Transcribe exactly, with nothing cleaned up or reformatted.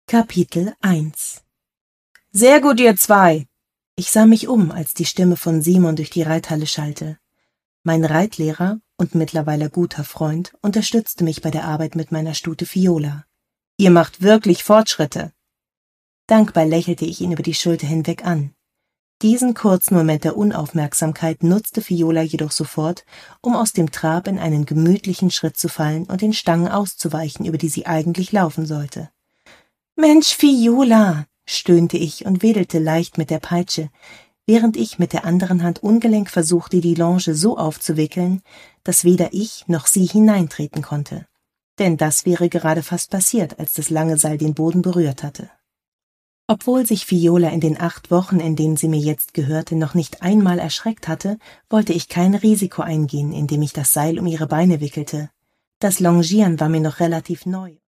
Kapitel eins. »Sehr gut, ihr zwei!« Ich sah mich um, als die Stimme von Simon durch die Reithalle schallte. Mein Reitlehrer und mittlerweile guter Freund unterstützte mich bei der Arbeit mit meiner Stute Viola. »Ihr macht wirklich Fortschritte!« Dankbar lächelte ich ihn über die Schulter hinweg an. Diesen kurzen Moment der Unaufmerksamkeit nutzte Viola jedoch sofort, um aus dem Trab in einen gemütlichen Schritt zu fallen und den Stangen auszuweichen, über die sie eigentlich laufen sollte. »Mensch, Viola«, stöhnte ich und wedelte leicht mit der Peitsche, während ich mit der anderen Hand ungelenk versuchte, die Longe so aufzuwickeln, dass weder ich noch sie hineintreten konnte. Denn das wäre gerade fast passiert, als das lange Seil den Boden berührt hatte. Obwohl sich Viola in den acht Wochen, in denen sie mir jetzt gehörte, noch nicht einmal erschreckt hatte, wollte ich kein Risiko eingehen, indem ich das Seil um ihre Beine wickelte. Das Longieren war mir noch relativ neu.